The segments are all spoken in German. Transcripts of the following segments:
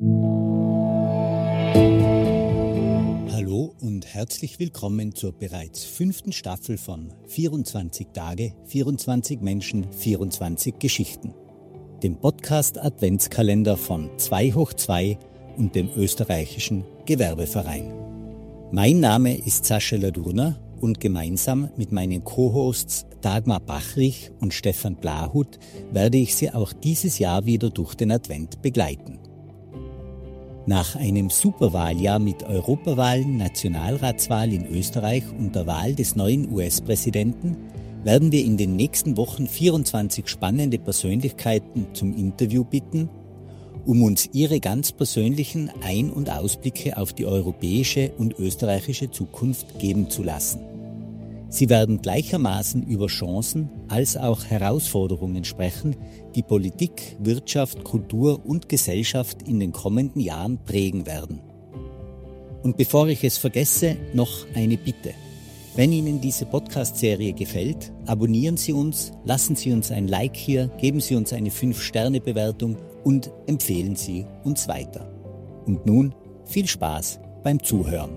Hallo und herzlich willkommen zur bereits 5. Staffel von 24 Tage, 24 Menschen, 24 Geschichten, dem Podcast Adventskalender von 2hoch2 und dem österreichischen Gewerbeverein. Mein Name ist Sascha Ladurner und gemeinsam mit meinen Co-Hosts Dagmar Bachrich und Stefan Blahut werde ich Sie auch dieses Jahr wieder durch den Advent begleiten. Nach einem Superwahljahr mit Europawahlen, Nationalratswahl in Österreich und der Wahl des neuen US-Präsidenten werden wir in den nächsten Wochen 24 spannende Persönlichkeiten zum Interview bitten, um uns ihre ganz persönlichen Ein- und Ausblicke auf die europäische und österreichische Zukunft geben zu lassen. Sie werden gleichermaßen über Chancen als auch Herausforderungen sprechen, die Politik, Wirtschaft, Kultur und Gesellschaft in den kommenden Jahren prägen werden. Und bevor ich es vergesse, noch eine Bitte. Wenn Ihnen diese Podcast-Serie gefällt, abonnieren Sie uns, lassen Sie uns ein Like hier, geben Sie uns eine 5-Sterne-Bewertung und empfehlen Sie uns weiter. Und nun viel Spaß beim Zuhören.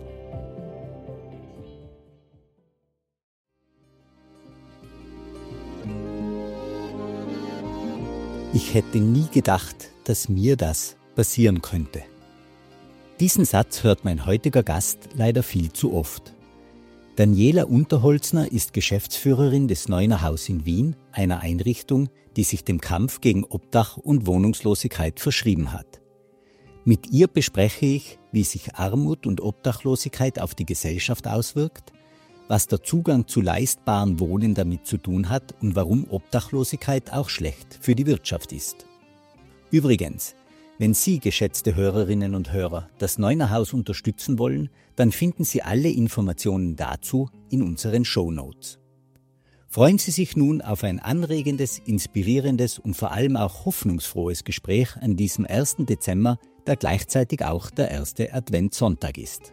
Ich hätte nie gedacht, dass mir das passieren könnte. Diesen Satz hört mein heutiger Gast leider viel zu oft. Daniela Unterholzner ist Geschäftsführerin des Neuner Haus in Wien, einer Einrichtung, die sich dem Kampf gegen Obdach und Wohnungslosigkeit verschrieben hat. Mit ihr bespreche ich, wie sich Armut und Obdachlosigkeit auf die Gesellschaft auswirkt, was der Zugang zu leistbarem Wohnen damit zu tun hat und warum Obdachlosigkeit auch schlecht für die Wirtschaft ist. Übrigens, wenn Sie, geschätzte Hörerinnen und Hörer, das Neuner Haus unterstützen wollen, dann finden Sie alle Informationen dazu in unseren Shownotes. Freuen Sie sich nun auf ein anregendes, inspirierendes und vor allem auch hoffnungsfrohes Gespräch an diesem 1. Dezember, der gleichzeitig auch der erste Adventssonntag ist.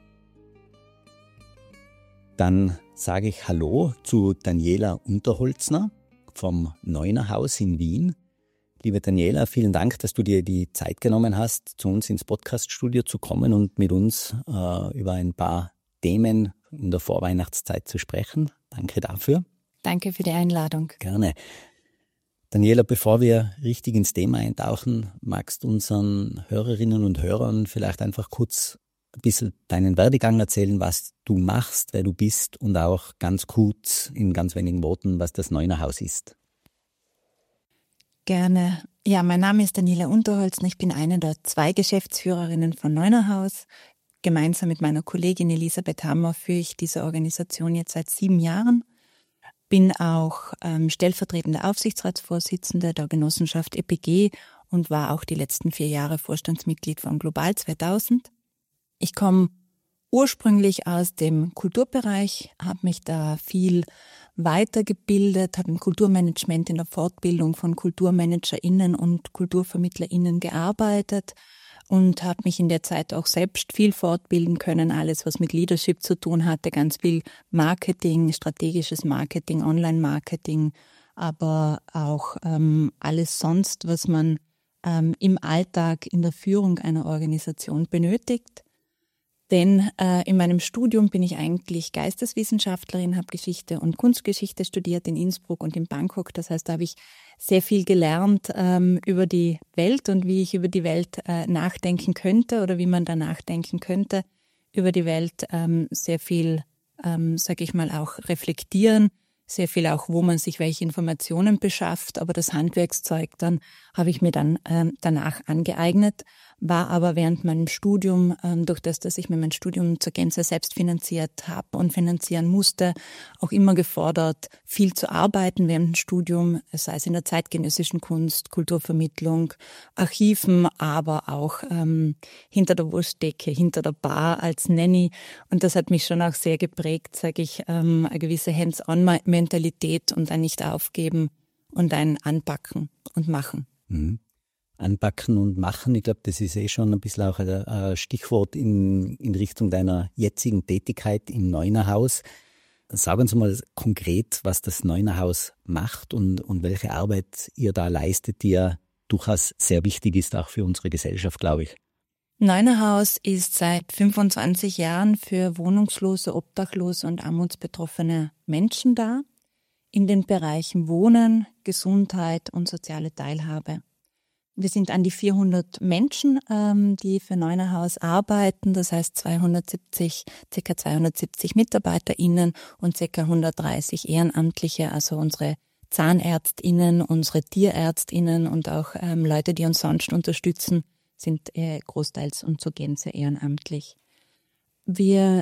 Dann sage ich Hallo zu Daniela Unterholzner vom Neuner Haus in Wien. Liebe Daniela, vielen Dank, dass du dir die Zeit genommen hast, zu uns ins Podcaststudio zu kommen und mit uns über ein paar Themen in der Vorweihnachtszeit zu sprechen. Danke dafür. Danke für die Einladung. Gerne. Daniela, bevor wir richtig ins Thema eintauchen, magst du unseren Hörerinnen und Hörern vielleicht einfach kurz ein bisschen deinen Werdegang erzählen, was du machst, wer du bist und auch ganz kurz in ganz wenigen Worten, was das Neuner Haus ist. Gerne. Ja, mein Name ist Daniela Unterholzner. Ich bin eine der 2 Geschäftsführerinnen von Neuner Haus. Gemeinsam mit meiner Kollegin Elisabeth Hammer führe ich diese Organisation jetzt seit 7 Jahren. Bin auch stellvertretende Aufsichtsratsvorsitzende der Genossenschaft EPG und war auch die letzten 4 Jahre Vorstandsmitglied von Global 2000. Ich komme ursprünglich aus dem Kulturbereich, habe mich da viel weitergebildet, habe im Kulturmanagement in der Fortbildung von KulturmanagerInnen und KulturvermittlerInnen gearbeitet und habe mich in der Zeit auch selbst viel fortbilden können, alles was mit Leadership zu tun hatte, ganz viel Marketing, strategisches Marketing, Online-Marketing, aber auch alles sonst, was man im Alltag in der Führung einer Organisation benötigt. Denn in meinem Studium bin ich eigentlich Geisteswissenschaftlerin, habe Geschichte und Kunstgeschichte studiert in Innsbruck und in Bangkok. Das heißt, da habe ich sehr viel gelernt über die Welt und wie ich über die Welt nachdenken könnte oder wie man da nachdenken könnte über die Welt. Sehr viel, sage ich mal, auch reflektieren, sehr viel auch, wo man sich welche Informationen beschafft. Aber das Handwerkszeug dann habe ich mir dann danach angeeignet. War aber während meinem Studium, durch das, dass ich mir mein Studium zur Gänze selbst finanziert habe und finanzieren musste, auch immer gefordert, viel zu arbeiten während dem Studium, sei es in der zeitgenössischen Kunst, Kulturvermittlung, Archiven, aber auch hinter der Wursttheke, hinter der Bar als Nanny. Und das hat mich schon auch sehr geprägt, sage ich, eine gewisse Hands-on-Mentalität und ein Nicht-Aufgeben und ein Anpacken und Machen. Mhm. Anpacken und machen, ich glaube, das ist schon ein bisschen auch ein Stichwort in Richtung deiner jetzigen Tätigkeit im Neuner Haus. Sag uns mal konkret, was das Neuner Haus macht und welche Arbeit ihr da leistet, die ja durchaus sehr wichtig ist, auch für unsere Gesellschaft, glaube ich. Neunerhaus ist seit 25 Jahren für wohnungslose, obdachlose und armutsbetroffene Menschen da, in den Bereichen Wohnen, Gesundheit und soziale Teilhabe. Wir sind an die 400 Menschen, die für Neunerhaus arbeiten, das heißt ca. 270 MitarbeiterInnen und ca. 130 Ehrenamtliche, also unsere ZahnärztInnen, unsere TierärztInnen und auch Leute, die uns sonst unterstützen, sind großteils und zur Gänze ehrenamtlich. Wir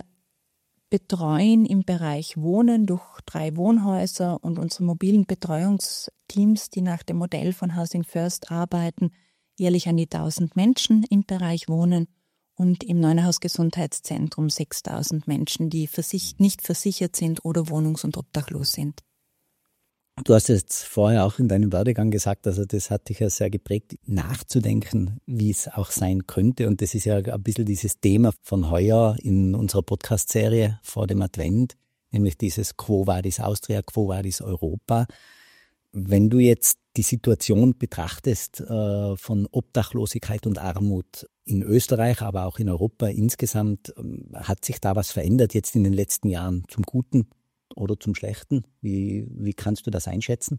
betreuen im Bereich Wohnen durch 3 Wohnhäuser und unsere mobilen Betreuungsteams, die nach dem Modell von Housing First arbeiten, jährlich an die 1000 Menschen im Bereich Wohnen und im Neunerhaus Gesundheitszentrum 6000 Menschen, die nicht versichert sind oder wohnungs- und obdachlos sind. Du hast jetzt vorher auch in deinem Werdegang gesagt, also das hat dich ja sehr geprägt, nachzudenken, wie es auch sein könnte. Und das ist ja ein bisschen dieses Thema von heuer in unserer Podcast-Serie vor dem Advent, nämlich dieses Quo Vadis Austria, Quo Vadis Europa. Wenn du jetzt die Situation betrachtest von Obdachlosigkeit und Armut in Österreich, aber auch in Europa insgesamt, hat sich da was verändert jetzt in den letzten Jahren zum Guten oder zum Schlechten? Wie kannst du das einschätzen?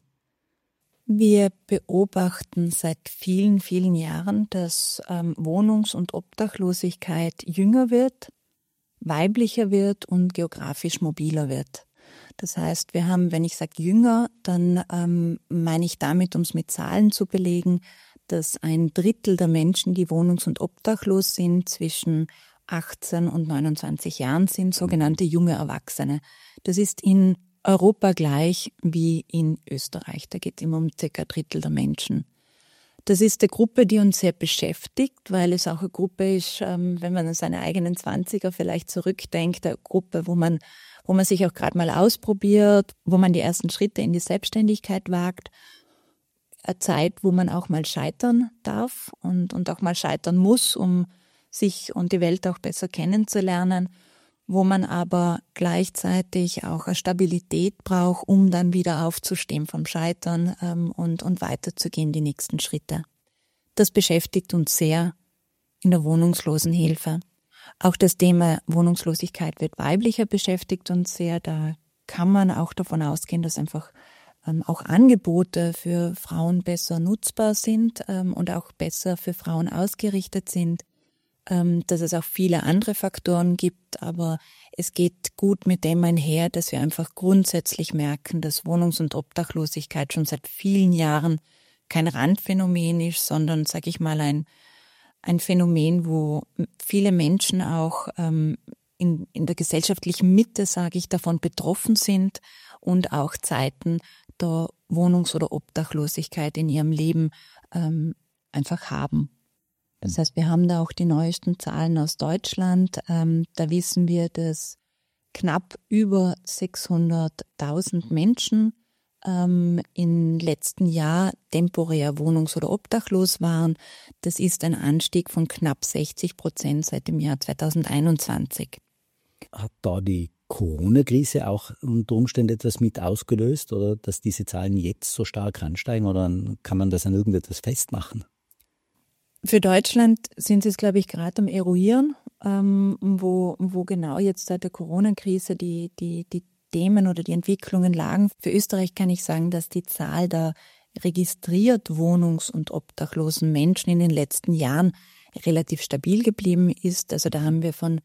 Wir beobachten seit vielen, vielen Jahren, dass Wohnungs- und Obdachlosigkeit jünger wird, weiblicher wird und geografisch mobiler wird. Das heißt, wir haben, wenn ich sage jünger, dann meine ich damit, um es mit Zahlen zu belegen, dass 1/3 der Menschen, die wohnungs- und obdachlos sind, zwischen 18 und 29 Jahren sind, sogenannte junge Erwachsene. Das ist in Europa gleich wie in Österreich. Da geht es immer um ca. 1/3 der Menschen. Das ist eine Gruppe, die uns sehr beschäftigt, weil es auch eine Gruppe ist, wenn man an seine eigenen 20er vielleicht zurückdenkt, eine Gruppe, wo man sich auch gerade mal ausprobiert, wo man die ersten Schritte in die Selbstständigkeit wagt. Eine Zeit, wo man auch mal scheitern darf und auch mal scheitern muss, um sich und die Welt auch besser kennenzulernen, wo man aber gleichzeitig auch eine Stabilität braucht, um dann wieder aufzustehen vom Scheitern und weiterzugehen, die nächsten Schritte. Das beschäftigt uns sehr in der Wohnungslosenhilfe. Auch das Thema Wohnungslosigkeit wird weiblicher, beschäftigt uns sehr. Da kann man auch davon ausgehen, dass einfach auch Angebote für Frauen besser nutzbar sind und auch besser für Frauen ausgerichtet sind. Dass es auch viele andere Faktoren gibt, aber es geht gut mit dem einher, dass wir einfach grundsätzlich merken, dass Wohnungs- und Obdachlosigkeit schon seit vielen Jahren kein Randphänomen ist, sondern, sage ich mal, ein Phänomen, wo viele Menschen auch in der gesellschaftlichen Mitte, sage ich, davon betroffen sind und auch Zeiten der Wohnungs- oder Obdachlosigkeit in ihrem Leben einfach haben. Das heißt, wir haben da auch die neuesten Zahlen aus Deutschland. Da wissen wir, dass knapp über 600.000 Menschen im letzten Jahr temporär wohnungs- oder obdachlos waren. Das ist ein Anstieg von knapp 60% seit dem Jahr 2021. Hat da die Corona-Krise auch unter Umständen etwas mit ausgelöst oder dass diese Zahlen jetzt so stark ansteigen oder kann man das an irgendetwas festmachen? Für Deutschland sind sie es, glaube ich, gerade am Eruieren, wo genau jetzt seit der Corona-Krise die Themen oder die Entwicklungen lagen. Für Österreich kann ich sagen, dass die Zahl der registriert wohnungs- und obdachlosen Menschen in den letzten Jahren relativ stabil geblieben ist. Also da haben wir von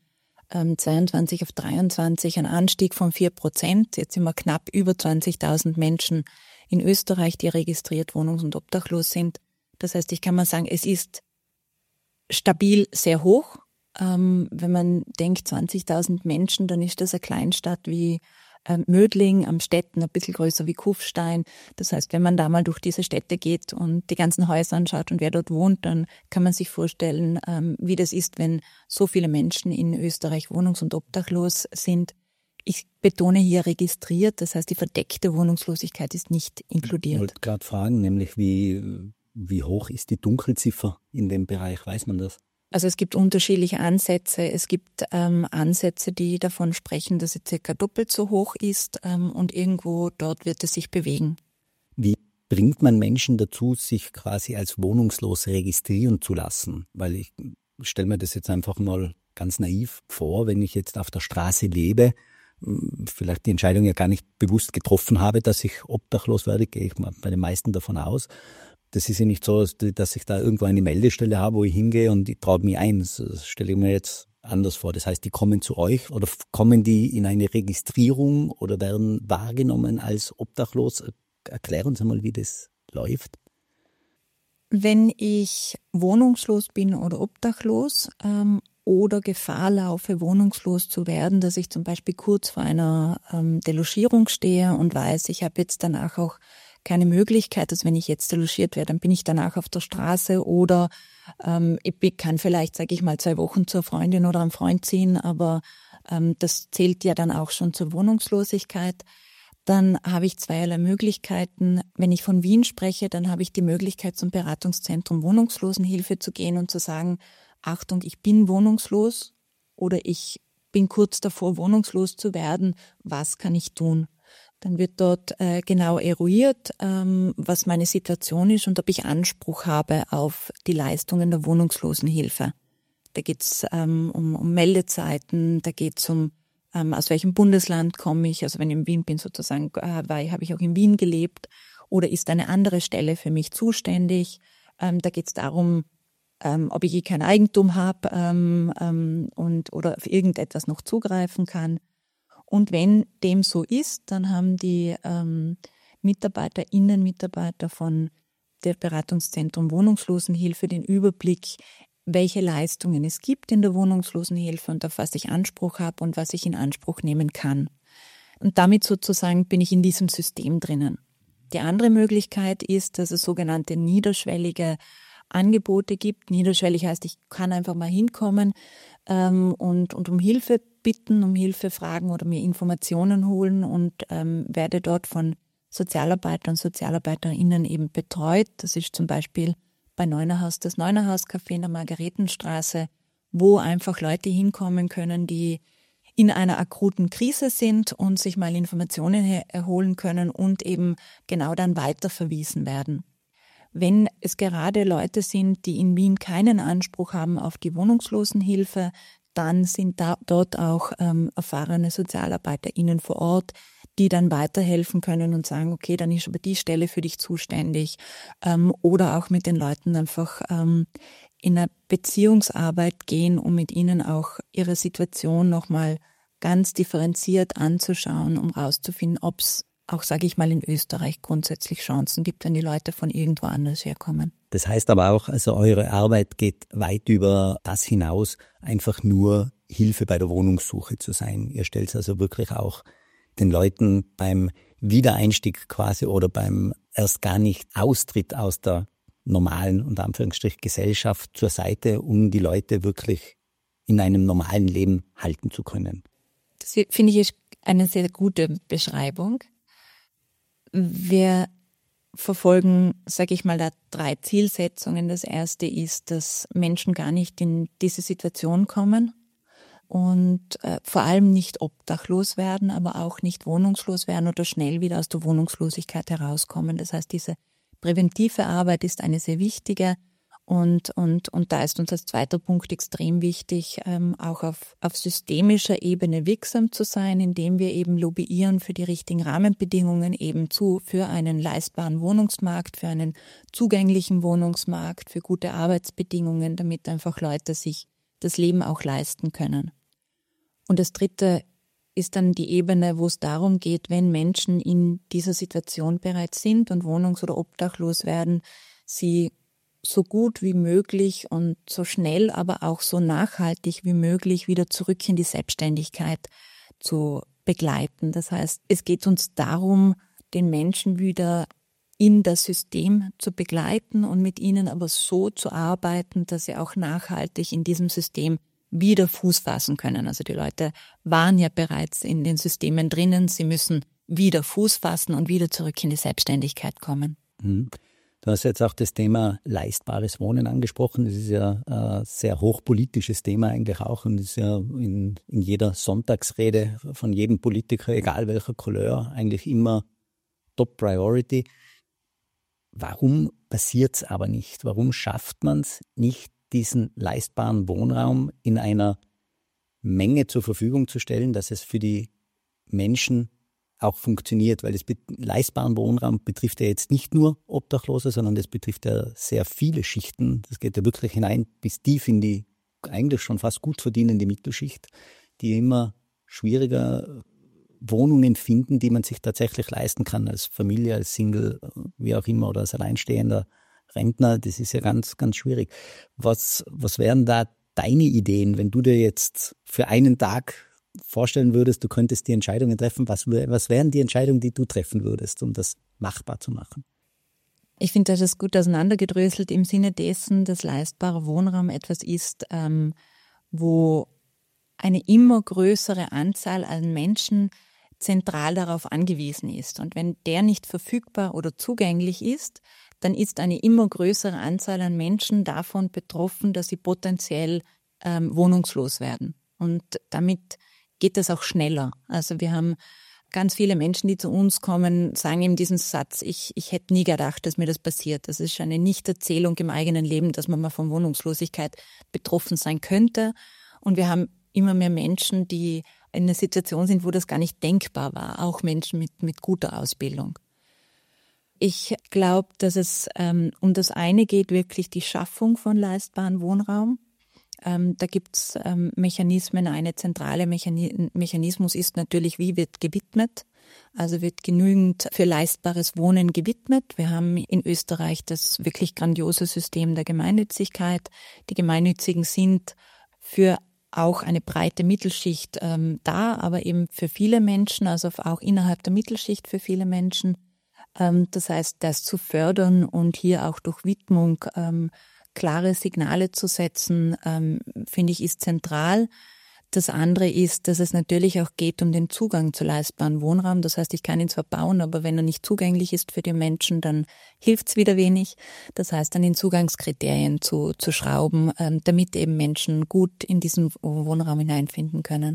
22 auf 23 einen Anstieg von 4%. Jetzt sind wir knapp über 20.000 Menschen in Österreich, die registriert wohnungs- und obdachlos sind. Das heißt, ich kann mal sagen, es ist stabil sehr hoch. Wenn man denkt, 20.000 Menschen, dann ist das eine Kleinstadt wie Mödling am Stetten, ein bisschen größer wie Kufstein. Das heißt, wenn man da mal durch diese Städte geht und die ganzen Häuser anschaut und wer dort wohnt, dann kann man sich vorstellen, wie das ist, wenn so viele Menschen in Österreich wohnungs- und obdachlos sind. Ich betone hier registriert, das heißt, die verdeckte Wohnungslosigkeit ist nicht inkludiert. Ich wollte gerade fragen, nämlich wie hoch ist die Dunkelziffer in dem Bereich? Weiß man das? Also es gibt unterschiedliche Ansätze. Es gibt Ansätze, die davon sprechen, dass sie circa doppelt so hoch ist und irgendwo dort wird es sich bewegen. Wie bringt man Menschen dazu, sich quasi als wohnungslos registrieren zu lassen? Weil ich stelle mir das jetzt einfach mal ganz naiv vor, wenn ich jetzt auf der Straße lebe, vielleicht die Entscheidung ja gar nicht bewusst getroffen habe, dass ich obdachlos werde, gehe ich mal bei den meisten davon aus. Das ist ja nicht so, dass ich da irgendwo eine Meldestelle habe, wo ich hingehe und ich traue mich ein. Das stelle ich mir jetzt anders vor. Das heißt, die kommen zu euch oder kommen die in eine Registrierung oder werden wahrgenommen als obdachlos? Erklären Sie mal, wie das läuft. Wenn ich wohnungslos bin oder obdachlos oder Gefahr laufe, wohnungslos zu werden, dass ich zum Beispiel kurz vor einer Delogierung stehe und weiß, ich habe jetzt danach auch keine Möglichkeit, dass wenn ich jetzt delogiert werde, dann bin ich danach auf der Straße oder ich kann vielleicht, sage ich mal, 2 Wochen zur Freundin oder einem Freund ziehen, aber das zählt ja dann auch schon zur Wohnungslosigkeit. Dann habe ich zweierlei Möglichkeiten. Wenn ich von Wien spreche, dann habe ich die Möglichkeit, zum Beratungszentrum Wohnungslosenhilfe zu gehen und zu sagen, Achtung, ich bin wohnungslos oder ich bin kurz davor, wohnungslos zu werden. Was kann ich tun? Dann wird dort genau eruiert, was meine Situation ist und ob ich Anspruch habe auf die Leistungen der Wohnungslosenhilfe. Da geht es um Meldezeiten, da geht es um aus welchem Bundesland komme ich, also wenn ich in Wien bin sozusagen, habe ich auch in Wien gelebt oder ist eine andere Stelle für mich zuständig. Da geht es darum, ob ich kein Eigentum habe oder auf irgendetwas noch zugreifen kann. Und wenn dem so ist, dann haben die Mitarbeiter von der Beratungszentrum Wohnungslosenhilfe den Überblick, welche Leistungen es gibt in der Wohnungslosenhilfe und auf was ich Anspruch habe und was ich in Anspruch nehmen kann. Und damit sozusagen bin ich in diesem System drinnen. Die andere Möglichkeit ist, dass es sogenannte niederschwellige Angebote gibt. Niederschwellig heißt, ich kann einfach mal hinkommen und um Hilfe bitten, um Hilfe fragen oder mir Informationen holen und werde dort von Sozialarbeitern und Sozialarbeiterinnen eben betreut. Das ist zum Beispiel bei Neunerhaus das Neunerhaus-Café in der Margaretenstraße, wo einfach Leute hinkommen können, die in einer akuten Krise sind und sich mal Informationen erholen können und eben genau dann weiterverwiesen werden. Wenn es gerade Leute sind, die in Wien keinen Anspruch haben auf die Wohnungslosenhilfe, dann sind dort auch erfahrene SozialarbeiterInnen vor Ort, die dann weiterhelfen können und sagen, okay, dann ist aber die Stelle für dich zuständig. Oder auch mit den Leuten einfach in eine Beziehungsarbeit gehen, um mit ihnen auch ihre Situation nochmal ganz differenziert anzuschauen, um rauszufinden, ob es auch, sage ich mal, in Österreich grundsätzlich Chancen gibt, wenn die Leute von irgendwo anders herkommen. Das heißt aber auch, also eure Arbeit geht weit über das hinaus, einfach nur Hilfe bei der Wohnungssuche zu sein. Ihr stellt also wirklich auch den Leuten beim Wiedereinstieg quasi oder beim erst gar nicht Austritt aus der normalen, unter Anführungsstrich, Gesellschaft zur Seite, um die Leute wirklich in einem normalen Leben halten zu können. Das finde ich ist eine sehr gute Beschreibung. Wir verfolgen, sage ich mal, da 3 Zielsetzungen. Das erste ist, dass Menschen gar nicht in diese Situation kommen und vor allem nicht obdachlos werden, aber auch nicht wohnungslos werden oder schnell wieder aus der Wohnungslosigkeit herauskommen. Das heißt, diese präventive Arbeit ist eine sehr wichtige und da ist uns als zweiter Punkt extrem wichtig, auch auf systemischer Ebene wirksam zu sein, indem wir eben lobbyieren für die richtigen Rahmenbedingungen für einen leistbaren Wohnungsmarkt, für einen zugänglichen Wohnungsmarkt, für gute Arbeitsbedingungen, damit einfach Leute sich das Leben auch leisten können. Und das dritte ist dann die Ebene, wo es darum geht, wenn Menschen in dieser Situation bereits sind und wohnungs- oder obdachlos werden, sie so gut wie möglich und so schnell, aber auch so nachhaltig wie möglich wieder zurück in die Selbstständigkeit zu begleiten. Das heißt, es geht uns darum, den Menschen wieder in das System zu begleiten und mit ihnen aber so zu arbeiten, dass sie auch nachhaltig in diesem System wieder Fuß fassen können. Also die Leute waren ja bereits in den Systemen drinnen, sie müssen wieder Fuß fassen und wieder zurück in die Selbstständigkeit kommen. Du hast jetzt auch das Thema leistbares Wohnen angesprochen. Das ist ja ein sehr hochpolitisches Thema eigentlich auch und ist ja in jeder Sonntagsrede von jedem Politiker, egal welcher Couleur, eigentlich immer Top Priority. Warum passiert es aber nicht? Warum schafft man es nicht, diesen leistbaren Wohnraum in einer Menge zur Verfügung zu stellen, dass es für die Menschen auch funktioniert? Weil das leistbaren Wohnraum betrifft ja jetzt nicht nur Obdachlose, sondern das betrifft ja sehr viele Schichten. Das geht ja wirklich hinein bis tief in die eigentlich schon fast gut verdienende Mittelschicht, die immer schwieriger Wohnungen finden, die man sich tatsächlich leisten kann als Familie, als Single, wie auch immer, oder als alleinstehender Rentner. Das ist ja ganz, ganz schwierig. Was wären da deine Ideen, wenn du dir jetzt für einen Tag vorstellen würdest, du könntest die Entscheidungen treffen? Was wären die Entscheidungen, die du treffen würdest, um das machbar zu machen? Ich finde, das ist gut auseinandergedröselt im Sinne dessen, dass leistbarer Wohnraum etwas ist, wo eine immer größere Anzahl an Menschen zentral darauf angewiesen ist. Und wenn der nicht verfügbar oder zugänglich ist, dann ist eine immer größere Anzahl an Menschen davon betroffen, dass sie potenziell wohnungslos werden. Und damit geht es auch schneller. Also wir haben ganz viele Menschen, die zu uns kommen, sagen eben diesen Satz, ich hätte nie gedacht, dass mir das passiert. Das ist eine Nichterzählung im eigenen Leben, dass man mal von Wohnungslosigkeit betroffen sein könnte. Und wir haben immer mehr Menschen, die in einer Situation sind, wo das gar nicht denkbar war, auch Menschen mit guter Ausbildung. Ich glaube, dass es um das eine geht, wirklich die Schaffung von leistbarem Wohnraum. Da gibt es Mechanismen. Eine zentrale Mechanismus ist natürlich, wie wird gewidmet. Also wird genügend für leistbares Wohnen gewidmet. Wir haben in Österreich das wirklich grandiose System der Gemeinnützigkeit. Die Gemeinnützigen sind für auch eine breite Mittelschicht da, aber eben für viele Menschen, also auch innerhalb der Mittelschicht für viele Menschen. Das heißt, das zu fördern und hier auch durch Widmung klare Signale zu setzen, finde ich, ist zentral. Das andere ist, dass es natürlich auch geht um den Zugang zu leistbarem Wohnraum. Das heißt, ich kann ihn zwar bauen, aber wenn er nicht zugänglich ist für die Menschen, dann hilft es wieder wenig. Das heißt, an den Zugangskriterien zu schrauben, damit eben Menschen gut in diesen Wohnraum hineinfinden können.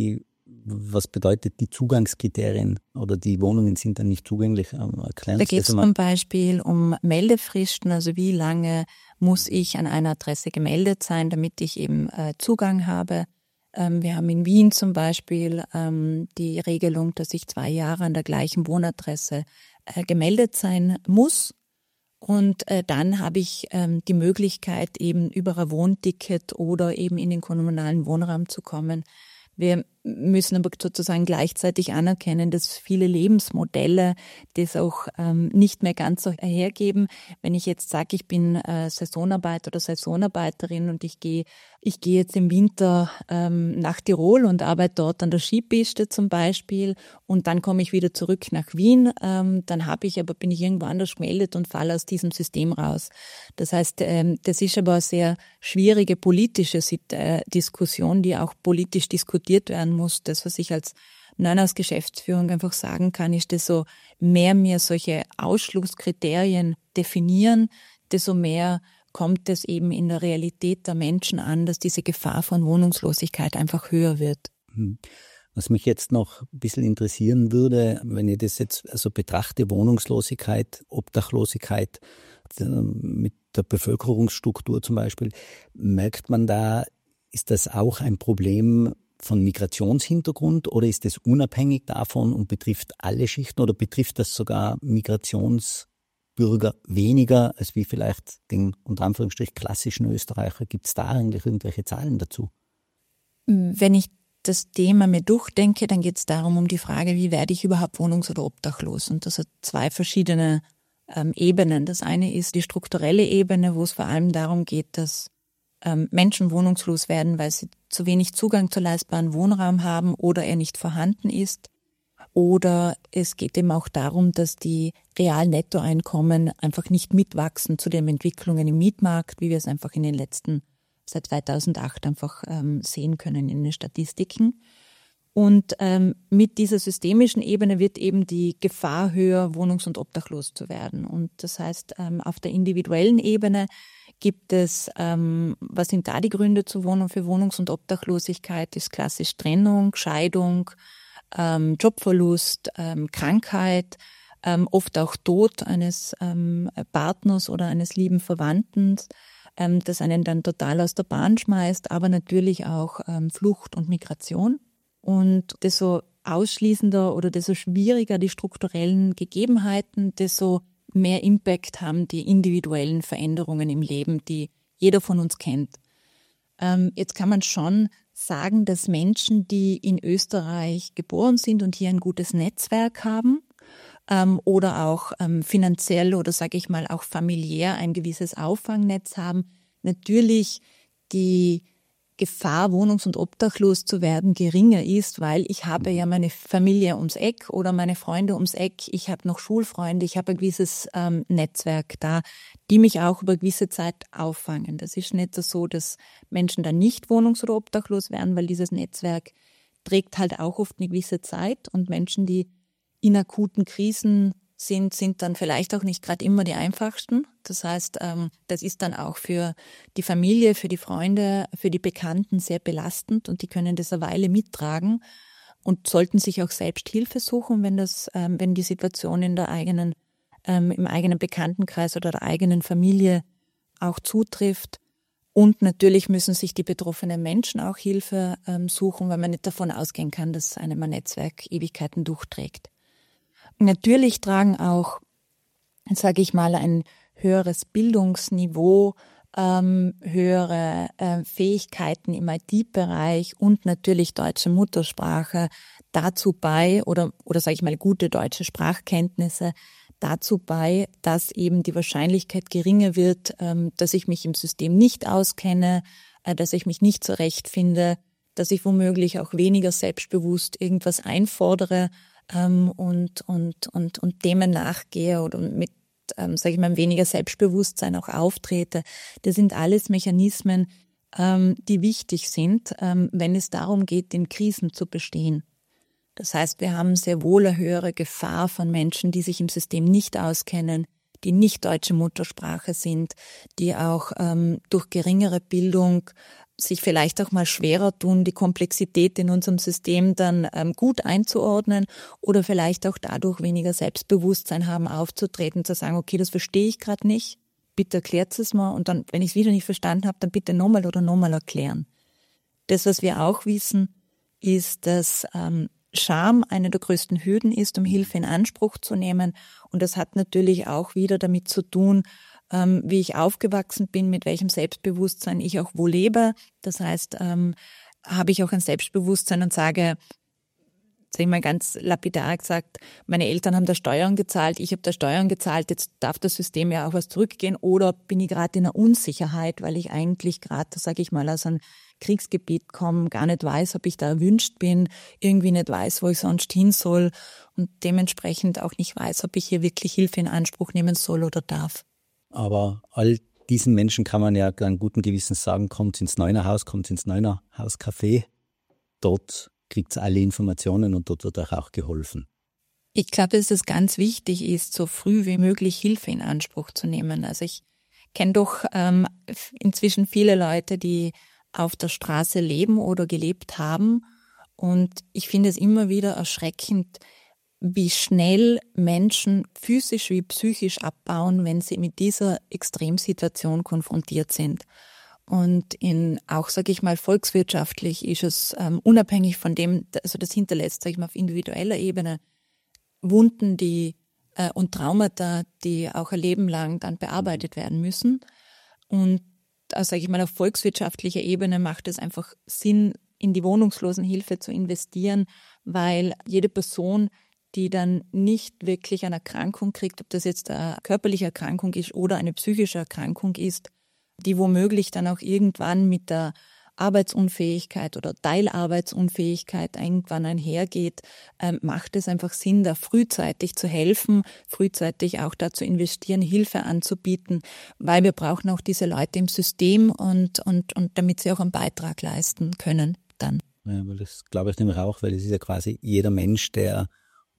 Was bedeutet die Zugangskriterien oder die Wohnungen sind dann nicht zugänglich? Da geht es zum Beispiel um Meldefristen, also wie lange muss ich an einer Adresse gemeldet sein, damit ich eben Zugang habe. Wir haben in Wien zum Beispiel die Regelung, dass ich 2 Jahre an der gleichen Wohnadresse gemeldet sein muss. Und dann habe ich die Möglichkeit, eben über ein Wohnticket oder eben in den kommunalen Wohnraum zu kommen. Wir müssen aber sozusagen gleichzeitig anerkennen, dass viele Lebensmodelle das auch nicht mehr ganz so hergeben. Wenn ich jetzt sage, ich bin Saisonarbeiter oder Saisonarbeiterin und ich gehe jetzt im Winter nach Tirol und arbeite dort an der Skipiste zum Beispiel und dann komme ich wieder zurück nach Wien, dann bin ich irgendwo anders gemeldet und falle aus diesem System raus. Das heißt, das ist aber eine sehr schwierige politische Diskussion, die auch politisch diskutiert werden muss. Das, was ich als Neunerhaus Geschäftsführung einfach sagen kann, ist, desto mehr wir solche Ausschlusskriterien definieren, desto mehr kommt es eben in der Realität der Menschen an, dass diese Gefahr von Wohnungslosigkeit einfach höher wird. Was mich jetzt noch ein bisschen interessieren würde, wenn ich das jetzt also betrachte, Wohnungslosigkeit, Obdachlosigkeit mit der Bevölkerungsstruktur zum Beispiel, merkt man da, ist das auch ein Problem von Migrationshintergrund oder ist das unabhängig davon und betrifft alle Schichten oder betrifft das sogar Migrationsbürger weniger als wie vielleicht den unter Anführungsstrich klassischen Österreicher? Gibt es da eigentlich irgendwelche Zahlen dazu? Wenn ich das Thema mir durchdenke, dann geht es darum, um die Frage, wie werde ich überhaupt wohnungs- oder obdachlos? Und das hat 2 verschiedene Ebenen. Das eine ist die strukturelle Ebene, wo es vor allem darum geht, dass Menschen wohnungslos werden, weil sie zu wenig Zugang zu leistbarem Wohnraum haben oder er nicht vorhanden ist. Oder es geht eben auch darum, dass die realen Nettoeinkommen einfach nicht mitwachsen zu den Entwicklungen im Mietmarkt, wie wir es einfach seit 2008 einfach sehen können in den Statistiken. Und mit dieser systemischen Ebene wird eben die Gefahr höher, wohnungs- und obdachlos zu werden. Und das heißt, auf der individuellen Ebene gibt es, was sind da die Gründe für Wohnungs- und Obdachlosigkeit? Das ist klassisch Trennung, Scheidung, Jobverlust, Krankheit. oft auch Tod eines Partners oder eines lieben Verwandten, das einen dann total aus der Bahn schmeißt, aber natürlich auch Flucht und Migration. Und desto ausschließender oder desto schwieriger die strukturellen Gegebenheiten, desto mehr Impact haben die individuellen Veränderungen im Leben, die jeder von uns kennt. Jetzt kann man schon sagen, dass Menschen, die in Österreich geboren sind und hier ein gutes Netzwerk haben oder auch finanziell oder sage ich mal auch familiär ein gewisses Auffangnetz haben, natürlich die Gefahr, wohnungs- und obdachlos zu werden, geringer ist, weil ich habe ja meine Familie ums Eck oder meine Freunde ums Eck, ich habe noch Schulfreunde, ich habe ein gewisses Netzwerk da, die mich auch über gewisse Zeit auffangen. Das ist nicht so, dass Menschen dann nicht wohnungs- oder obdachlos werden, weil dieses Netzwerk trägt halt auch oft eine gewisse Zeit und Menschen, die in akuten Krisen sind dann vielleicht auch nicht gerade immer die einfachsten. Das heißt, das ist dann auch für die Familie, für die Freunde, für die Bekannten sehr belastend und die können das eine Weile mittragen und sollten sich auch selbst Hilfe suchen, wenn die Situation in der eigenen, im eigenen Bekanntenkreis oder der eigenen Familie auch zutrifft. Und natürlich müssen sich die betroffenen Menschen auch Hilfe suchen, weil man nicht davon ausgehen kann, dass einem ein Netzwerk Ewigkeiten durchträgt. Natürlich tragen auch, sage ich mal, ein höheres Bildungsniveau, höhere Fähigkeiten im IT-Bereich und natürlich deutsche Muttersprache dazu bei, oder sage ich mal, gute deutsche Sprachkenntnisse dazu bei, dass eben die Wahrscheinlichkeit geringer wird, dass ich mich im System nicht auskenne, dass ich mich nicht zurechtfinde, dass ich womöglich auch weniger selbstbewusst irgendwas einfordere, und Themen nachgehe oder mit, sage ich mal, weniger Selbstbewusstsein auch auftrete. Das sind alles Mechanismen, die wichtig sind, wenn es darum geht, in Krisen zu bestehen. Das heißt, wir haben sehr wohl eine höhere Gefahr von Menschen, die sich im System nicht auskennen, die nicht deutsche Muttersprache sind, die auch durch geringere Bildung sich vielleicht auch mal schwerer tun, die Komplexität in unserem System dann gut einzuordnen oder vielleicht auch dadurch weniger Selbstbewusstsein haben, aufzutreten, zu sagen, okay, das verstehe ich gerade nicht, bitte erklärt es mir und dann, wenn ich es wieder nicht verstanden habe, dann bitte nochmal erklären. Das, was wir auch wissen, ist, dass Scham eine der größten Hürden ist, um Hilfe in Anspruch zu nehmen. Und das hat natürlich auch wieder damit zu tun, wie ich aufgewachsen bin, mit welchem Selbstbewusstsein ich auch wo lebe. Das heißt, habe ich auch ein Selbstbewusstsein und sage ich mal ganz lapidar gesagt, meine Eltern haben da Steuern gezahlt, ich habe da Steuern gezahlt, jetzt darf das System ja auch was zurückgehen, oder bin ich gerade in einer Unsicherheit, weil ich eigentlich gerade, sage ich mal, aus einem Kriegsgebiet komme, gar nicht weiß, ob ich da erwünscht bin, irgendwie nicht weiß, wo ich sonst hin soll und dementsprechend auch nicht weiß, ob ich hier wirklich Hilfe in Anspruch nehmen soll oder darf. Aber all diesen Menschen kann man ja an guten Gewissens sagen, kommt ins Neunerhaus, kommt ins Neunerhaus-Café, dort kriegt alle Informationen und dort wird euch auch geholfen. Ich glaube, dass es ganz wichtig ist, so früh wie möglich Hilfe in Anspruch zu nehmen. Also ich kenne doch inzwischen viele Leute, die auf der Straße leben oder gelebt haben. Und ich finde es immer wieder erschreckend, wie schnell Menschen physisch wie psychisch abbauen, wenn sie mit dieser Extremsituation konfrontiert sind. Und auch, sage ich mal, volkswirtschaftlich ist es unabhängig von dem, also das hinterlässt, sage ich mal, auf individueller Ebene Wunden, und Traumata, die auch ein Leben lang dann bearbeitet werden müssen. Und sage ich mal, auf volkswirtschaftlicher Ebene macht es einfach Sinn, in die Wohnungslosenhilfe zu investieren, weil jede Person, die dann nicht wirklich eine Erkrankung kriegt, ob das jetzt eine körperliche Erkrankung ist oder eine psychische Erkrankung ist, die womöglich dann auch irgendwann mit der Arbeitsunfähigkeit oder Teilarbeitsunfähigkeit irgendwann einhergeht, macht es einfach Sinn, da frühzeitig zu helfen, frühzeitig auch da zu investieren, Hilfe anzubieten, weil wir brauchen auch diese Leute im System und damit sie auch einen Beitrag leisten können dann. Ja, weil das glaube ich nämlich auch, weil es ist ja quasi jeder Mensch, der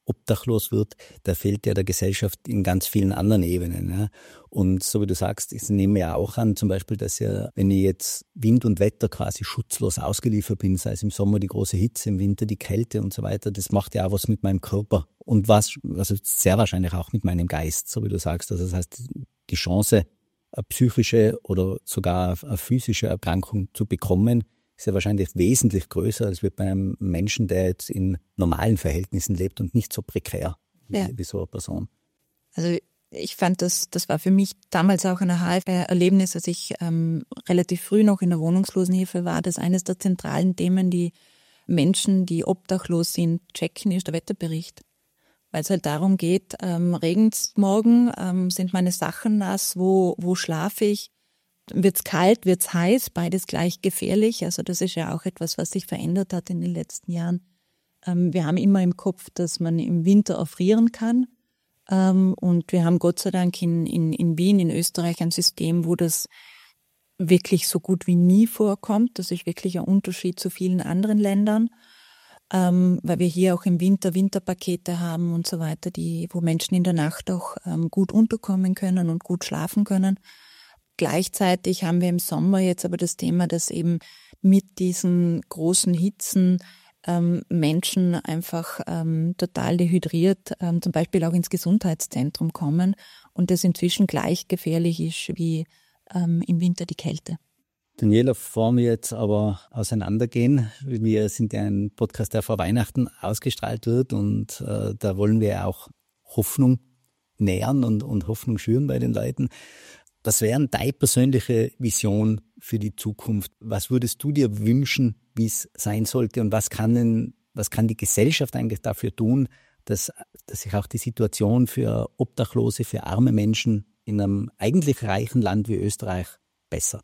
obdachlos wird, der fehlt ja der Gesellschaft in ganz vielen anderen Ebenen. Ja. Und so wie du sagst, ich nehme ja auch an, zum Beispiel, dass ja, wenn ich jetzt Wind und Wetter quasi schutzlos ausgeliefert bin, sei es im Sommer die große Hitze, im Winter die Kälte und so weiter, das macht ja auch was mit meinem Körper und also sehr wahrscheinlich auch mit meinem Geist, so wie du sagst. Also das heißt, die Chance, eine psychische oder sogar eine physische Erkrankung zu bekommen, ist ja wahrscheinlich wesentlich größer als bei einem Menschen, der jetzt in normalen Verhältnissen lebt und nicht so prekär wie so eine Person. Also ich fand, das war für mich damals auch ein Aha-Erlebnis, als ich relativ früh noch in der Wohnungslosenhilfe war, dass eines der zentralen Themen, die Menschen, die obdachlos sind, checken, ist der Wetterbericht. Weil es halt darum geht, regnet es morgen, sind meine Sachen nass, wo schlafe ich, wird's kalt, wird's heiß, beides gleich gefährlich. Also das ist ja auch etwas, was sich verändert hat in den letzten Jahren. Wir haben immer im Kopf, dass man im Winter erfrieren kann. Und wir haben Gott sei Dank in Wien, in Österreich, ein System, wo das wirklich so gut wie nie vorkommt. Das ist wirklich ein Unterschied zu vielen anderen Ländern. Weil wir hier auch im Winter Winterpakete haben und so weiter, wo Menschen in der Nacht auch gut unterkommen können und gut schlafen können. Gleichzeitig haben wir im Sommer jetzt aber das Thema, dass eben mit diesen großen Hitzen Menschen einfach total dehydriert, zum Beispiel auch ins Gesundheitszentrum kommen und das inzwischen gleich gefährlich ist wie im Winter die Kälte. Daniela, bevor wir jetzt aber auseinandergehen, wir sind ja ein Podcast, der vor Weihnachten ausgestrahlt wird und da wollen wir auch Hoffnung nähern und Hoffnung schüren bei den Leuten. Was wäre deine persönliche Vision für die Zukunft? Was würdest du dir wünschen, wie es sein sollte und was kann die Gesellschaft eigentlich dafür tun, dass sich auch die Situation für Obdachlose, für arme Menschen in einem eigentlich reichen Land wie Österreich bessert?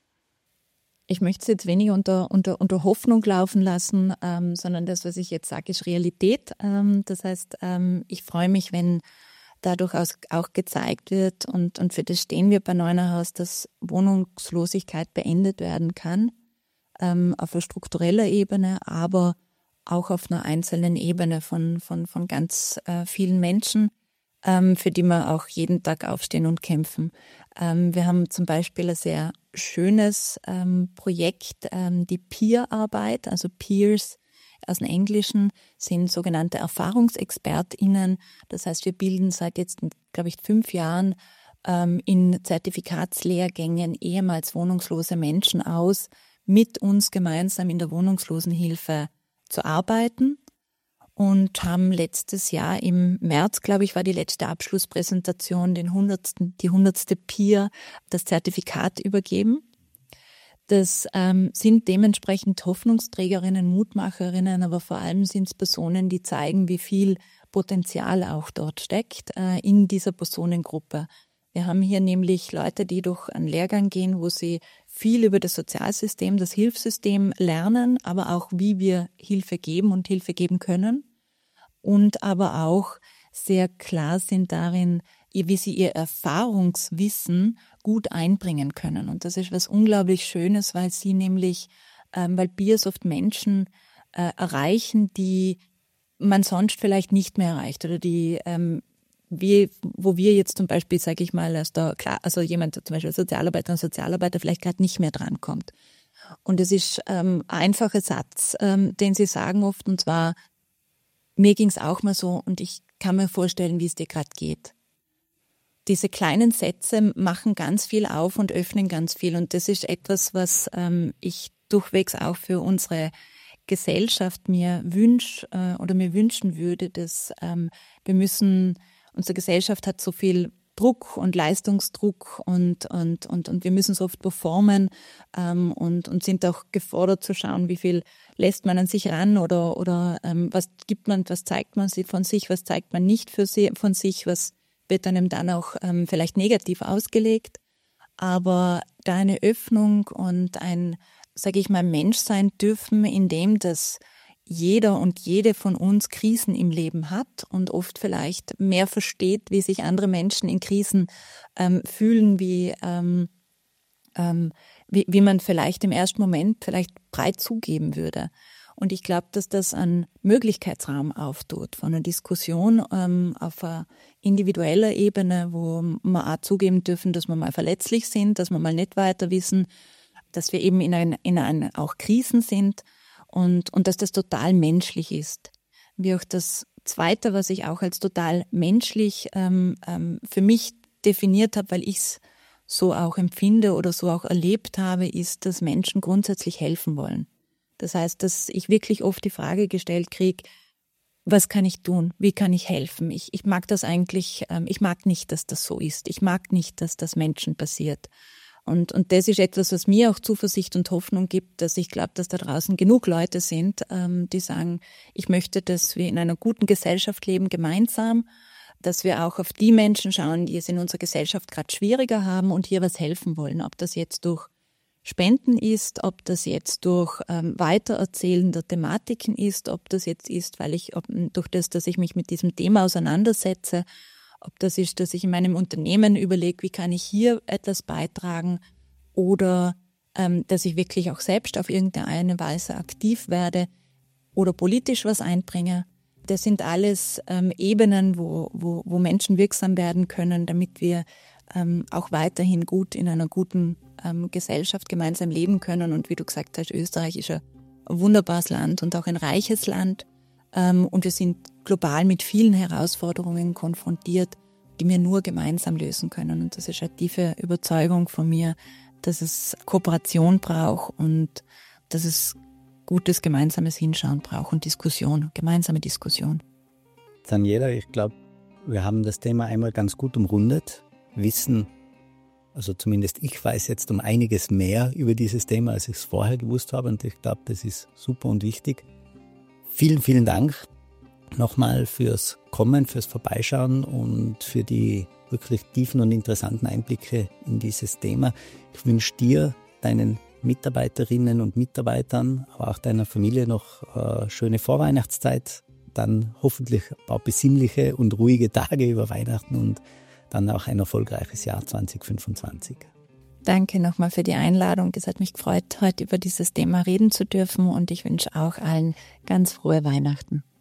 Ich möchte es jetzt weniger unter Hoffnung laufen lassen, sondern das, was ich jetzt sage, ist Realität. Das heißt, ich freue mich, wenn dadurch auch gezeigt wird und für das stehen wir bei Neunerhaus, dass Wohnungslosigkeit beendet werden kann, auf einer struktureller Ebene, aber auch auf einer einzelnen Ebene von ganz vielen Menschen, für die wir auch jeden Tag aufstehen und kämpfen. Wir haben zum Beispiel ein sehr schönes Projekt, die Peer-Arbeit, also Peers aus dem Englischen sind sogenannte ErfahrungsexpertInnen. Das heißt, wir bilden seit jetzt, glaube ich, 5 Jahren in Zertifikatslehrgängen ehemals wohnungslose Menschen aus, mit uns gemeinsam in der Wohnungslosenhilfe zu arbeiten. Und haben letztes Jahr im März, glaube ich, war die letzte Abschlusspräsentation, die 100. Peer das Zertifikat übergeben. Das sind dementsprechend Hoffnungsträgerinnen, Mutmacherinnen, aber vor allem sind es Personen, die zeigen, wie viel Potenzial auch dort steckt in dieser Personengruppe. Wir haben hier nämlich Leute, die durch einen Lehrgang gehen, wo sie viel über das Sozialsystem, das Hilfssystem lernen, aber auch wie wir Hilfe geben und Hilfe geben können und aber auch sehr klar sind darin, wie sie ihr Erfahrungswissen gut einbringen können. Und das ist was unglaublich Schönes, weil sie nämlich, weil Peers oft Menschen erreichen, die man sonst vielleicht nicht mehr erreicht oder die wo wir jetzt zum Beispiel, sage ich mal, also jemand, zum Beispiel Sozialarbeiter und Sozialarbeiter vielleicht gerade nicht mehr drankommt. Und es ist ein einfacher Satz, den sie sagen oft, und zwar, mir ging es auch mal so und ich kann mir vorstellen, wie es dir gerade geht. Diese kleinen Sätze machen ganz viel auf und öffnen ganz viel. Und das ist etwas, was ich durchwegs auch für unsere Gesellschaft mir wünschen würde, dass unsere Gesellschaft hat so viel Druck und Leistungsdruck und wir müssen so oft performen und sind auch gefordert zu schauen, wie viel lässt man an sich ran oder was zeigt man von sich, was zeigt man nicht von sich, was wird einem dann auch vielleicht negativ ausgelegt. Aber da eine Öffnung und ein, sage ich mal, Menschsein dürfen, in dem das jeder und jede von uns Krisen im Leben hat und oft vielleicht mehr versteht, wie sich andere Menschen in Krisen fühlen, wie man vielleicht im ersten Moment vielleicht breit zugeben würde. Und ich glaube, dass das einen Möglichkeitsraum auftut von einer Diskussion auf einer individueller Ebene, wo wir auch zugeben dürfen, dass wir mal verletzlich sind, dass wir mal nicht weiter wissen, dass wir eben in ein auch Krisen sind und dass das total menschlich ist. Wie auch das Zweite, was ich auch als total menschlich für mich definiert habe, weil ich es so auch empfinde oder so auch erlebt habe, ist, dass Menschen grundsätzlich helfen wollen. Das heißt, dass ich wirklich oft die Frage gestellt kriege, was kann ich tun? Wie kann ich helfen? Ich mag das eigentlich, ich mag nicht, dass das so ist. Ich mag nicht, dass das Menschen passiert. Und das ist etwas, was mir auch Zuversicht und Hoffnung gibt, dass ich glaube, dass da draußen genug Leute sind, die sagen, ich möchte, dass wir in einer guten Gesellschaft leben, gemeinsam, dass wir auch auf die Menschen schauen, die es in unserer Gesellschaft gerade schwieriger haben und hier was helfen wollen. Ob das jetzt durch Spenden ist, ob das jetzt durch Weitererzählen der Thematiken ist, ob das jetzt ist, durch das, dass ich mich mit diesem Thema auseinandersetze, ob das ist, dass ich in meinem Unternehmen überlege, wie kann ich hier etwas beitragen oder dass ich wirklich auch selbst auf irgendeine Weise aktiv werde oder politisch was einbringe. Das sind alles Ebenen, wo Menschen wirksam werden können, damit wir auch weiterhin gut in einer guten Gesellschaft gemeinsam leben können. Und wie du gesagt hast, Österreich ist ein wunderbares Land und auch ein reiches Land. Und wir sind global mit vielen Herausforderungen konfrontiert, die wir nur gemeinsam lösen können. Und das ist eine tiefe Überzeugung von mir, dass es Kooperation braucht und dass es gutes gemeinsames Hinschauen braucht und Diskussion, gemeinsame Diskussion. Daniela, ich glaube, wir haben das Thema einmal ganz gut umrundet. Wissen, also zumindest ich weiß jetzt um einiges mehr über dieses Thema, als ich es vorher gewusst habe. Und ich glaube, das ist super und wichtig. Vielen, vielen Dank nochmal fürs Kommen, fürs Vorbeischauen und für die wirklich tiefen und interessanten Einblicke in dieses Thema. Ich wünsche dir, deinen Mitarbeiterinnen und Mitarbeitern, aber auch deiner Familie noch schöne Vorweihnachtszeit, dann hoffentlich ein paar besinnliche und ruhige Tage über Weihnachten und dann auch ein erfolgreiches Jahr 2025. Danke nochmal für die Einladung. Es hat mich gefreut, heute über dieses Thema reden zu dürfen und ich wünsche auch allen ganz frohe Weihnachten.